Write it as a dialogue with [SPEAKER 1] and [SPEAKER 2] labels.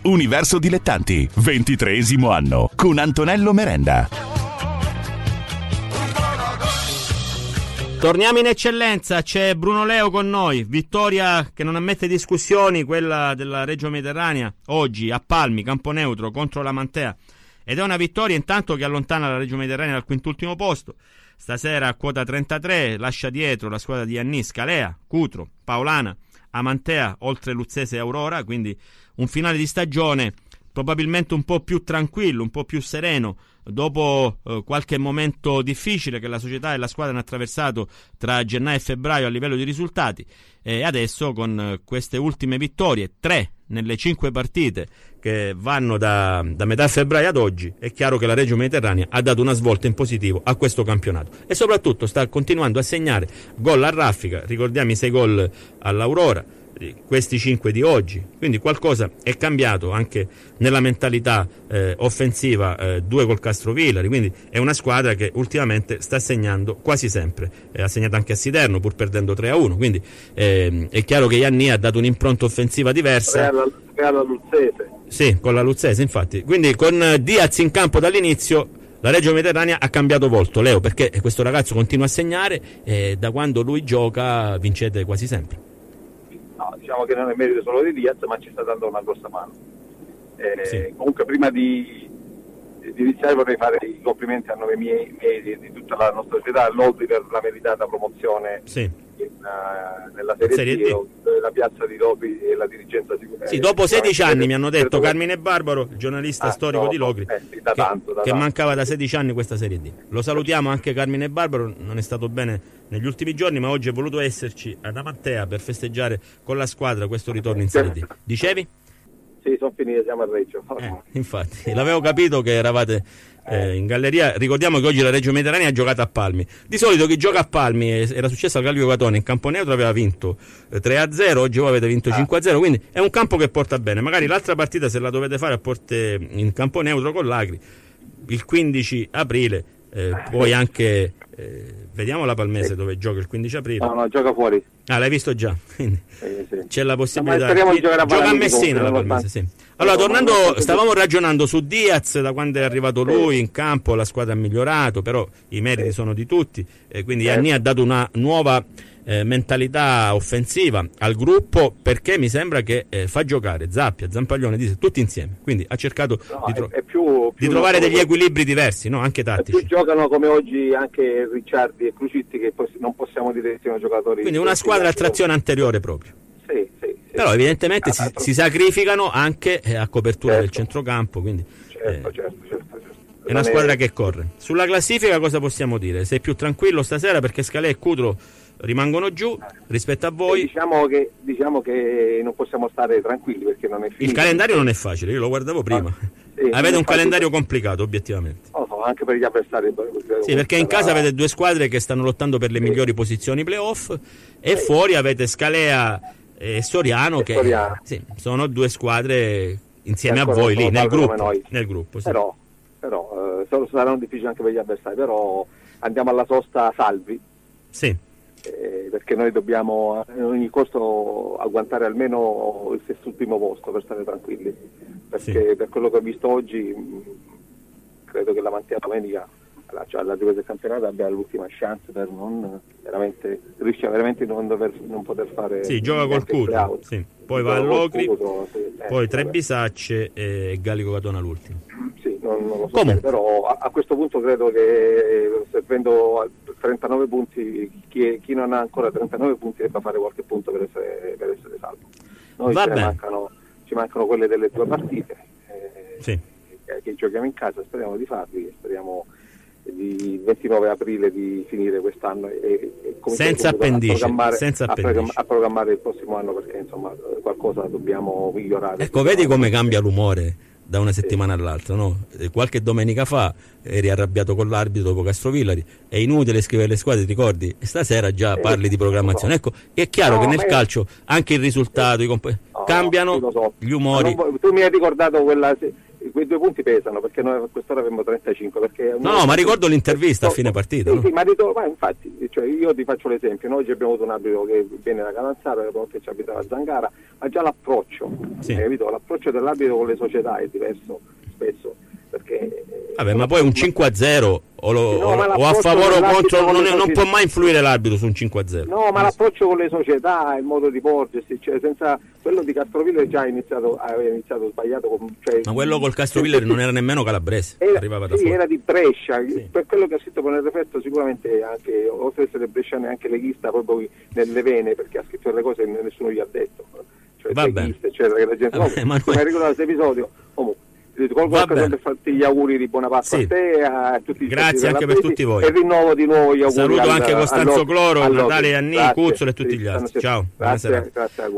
[SPEAKER 1] Universo Dilettanti, 23° anno, con Antonello Merenda.
[SPEAKER 2] Torniamo in eccellenza, c'è Bruno Leo con noi, vittoria che non ammette discussioni, quella della Reggio Mediterranea, oggi a Palmi, campo neutro, contro la Mantea, ed è una vittoria intanto che allontana la Reggio Mediterranea dal quintultimo posto, stasera a quota 33, lascia dietro la squadra di Iannì, Scalea, Cutro, Paolana, Amantea, oltre Luzzese e Aurora, quindi un finale di stagione probabilmente un po' più tranquillo, un po' più sereno, dopo qualche momento difficile che la società e la squadra hanno attraversato tra gennaio e febbraio a livello di risultati, e adesso con queste ultime vittorie, 3 nelle 5 partite che vanno da metà febbraio ad oggi, è chiaro che la Reggio Mediterranea ha dato una svolta in positivo a questo campionato e soprattutto sta continuando a segnare gol a raffica. Ricordiamo i 6 gol all'Aurora, questi 5 di oggi, quindi qualcosa è cambiato anche nella mentalità offensiva, 2 col Castrovillari, quindi è una squadra che ultimamente sta segnando quasi sempre, ha segnato anche a Siderno pur perdendo 3-1, quindi è chiaro che Iannì ha dato un'impronta offensiva diversa.
[SPEAKER 3] La Luzzese.
[SPEAKER 2] Sì, con la Luzzese infatti, quindi con Diaz in campo dall'inizio la Reggio Mediterranea ha cambiato volto, Leo, perché questo ragazzo continua a segnare e da quando lui gioca vincete quasi sempre.
[SPEAKER 3] No, diciamo che non è merito solo di Diaz, ma ci sta dando una grossa mano.
[SPEAKER 2] Sì.
[SPEAKER 3] Comunque prima di iniziare vorrei fare i complimenti a nome miei e di tutta la nostra società all'Oldi per la meritata promozione,
[SPEAKER 2] sì,
[SPEAKER 3] nella Serie D. La piazza di Locri e la dirigenza
[SPEAKER 2] sì, dopo 16 anni mi hanno detto Carmine Barbaro, il giornalista storico di Locri, che mancava da 16 anni questa Serie D. Lo salutiamo anche Carmine Barbaro, non è stato bene negli ultimi giorni, ma oggi è voluto esserci ad Amantea per festeggiare con la squadra questo ritorno in Serie D. Dicevi?
[SPEAKER 3] Sì, sono finite, siamo a Reggio.
[SPEAKER 2] Infatti, l'avevo capito che eravate in galleria. Ricordiamo che oggi la Reggio Mediterranea ha giocato a Palmi. Di solito chi gioca a Palmi, era successo al Gallico Catone, in campo neutro aveva vinto 3-0, oggi voi avete vinto 5-0, quindi è un campo che porta bene. Magari l'altra partita, se la dovete fare in campo neutro con l'Agri, il 15 aprile, poi anche... vediamo la Palmese dove gioca il 15 aprile.
[SPEAKER 3] No, gioca fuori.
[SPEAKER 2] Ah, l'hai visto già? Quindi
[SPEAKER 3] sì.
[SPEAKER 2] c'è la possibilità.
[SPEAKER 3] Gioca
[SPEAKER 2] a Messina la Palmese, sì. Allora, tornando, stavamo ragionando su Diaz, da quando è arrivato lui in campo la squadra ha migliorato, però i meriti sono di tutti, quindi Iannì ha dato una nuova mentalità offensiva al gruppo, perché mi sembra che fa giocare Zappia, Zampaglione, tutti insieme, quindi ha cercato di trovare degli equilibri diversi, no? Anche tattici.
[SPEAKER 3] Più giocano come oggi anche Ricciardi e Crucitti, che non possiamo dire che siano giocatori,
[SPEAKER 2] quindi una squadra a trazione anteriore proprio.
[SPEAKER 3] Sì.
[SPEAKER 2] Però evidentemente si sacrificano anche a copertura del centrocampo, quindi
[SPEAKER 3] certo.
[SPEAKER 2] è una squadra che corre. Sulla classifica cosa possiamo dire? Sei più tranquillo stasera perché Scalea e Cutro rimangono giù rispetto a voi?
[SPEAKER 3] Diciamo che non possiamo stare tranquilli perché non è finito.
[SPEAKER 2] Il calendario non è facile, io lo guardavo prima. Avete un calendario complicato obiettivamente.
[SPEAKER 3] Anche per gli avversari.
[SPEAKER 2] Sì, perché in casa avete 2 squadre che stanno lottando per le migliori posizioni playoff e fuori avete Scalea e Soriano, sì, sono 2 squadre insieme a voi lì nel gruppo, sì.
[SPEAKER 3] Però saranno difficili anche per gli avversari, però andiamo alla sosta salvi,
[SPEAKER 2] sì,
[SPEAKER 3] perché noi dobbiamo a ogni costo agguantare almeno il sest'ultimo posto per stare tranquilli, perché per quello che ho visto oggi credo che la Mantea domenica alla ripresa del campionato abbia l'ultima chance per rischia veramente non poter fare.
[SPEAKER 2] Sì, gioca col Cutro, sì. Poi va all'Ocri, poi Trebisacce e Gallico Catona l'ultimo.
[SPEAKER 3] Sì, non lo so bene, però a questo punto credo che servendo 39 punti chi non ha ancora 39 punti debba fare qualche punto per essere salvo. Noi ci mancano quelle delle 2 partite che giochiamo in casa, speriamo di farli, speriamo il 29 aprile di finire quest'anno e
[SPEAKER 2] senza appendice,
[SPEAKER 3] a programmare il prossimo anno, perché insomma qualcosa dobbiamo migliorare.
[SPEAKER 2] Ecco, vedi come cambia l'umore da una settimana all'altra, no? Qualche domenica fa eri arrabbiato con l'arbitro dopo Castrovillari, è inutile scrivere le squadre, ti ricordi? E stasera già parli di programmazione. Ecco, è chiaro che nel calcio anche il risultato cambiano, gli umori.
[SPEAKER 3] Tu mi hai ricordato quei 2 punti pesano, perché noi a quest'ora abbiamo 35. Perché
[SPEAKER 2] No, ma ricordo l'intervista a fine partita.
[SPEAKER 3] Sì,
[SPEAKER 2] no?
[SPEAKER 3] sì, ma infatti, cioè, io ti faccio l'esempio, noi oggi abbiamo avuto un arbitro che viene da Calanzaro, che ci abitava a Zangara, ma già l'approccio,
[SPEAKER 2] Sì.
[SPEAKER 3] capito? L'approccio dell'arbitro con le società è diverso spesso, perché...
[SPEAKER 2] Vabbè, ma poi un 5-0 o a favore o contro non può mai influire l'arbitro su un 5-0.
[SPEAKER 3] No, ma l'approccio con le società, il modo di porgersi, cioè senza quello di Castrovillere già aveva iniziato sbagliato.
[SPEAKER 2] Ma quello col Castrovillere non era nemmeno calabrese, arrivava da fuori.
[SPEAKER 3] Era di Brescia,
[SPEAKER 2] Sì.
[SPEAKER 3] Per quello che ha scritto con il referto sicuramente anche, oltre ad essere bresciano, è anche leghista proprio nelle vene, perché ha scritto delle cose che nessuno gli ha detto, cioè leghista, eccetera, che la gente ma ricorda questo episodio. Comunque colgo l'occasione per farti gli auguri di buona Pasqua a te e a tutti.
[SPEAKER 2] Grazie anche per tutti voi.
[SPEAKER 3] E rinnovo di nuovo gli auguri.
[SPEAKER 2] Saluto anche Costanzo Cloro, Natale Anni, Cuzzolo e tutti gli altri. Ciao.
[SPEAKER 3] Grazie.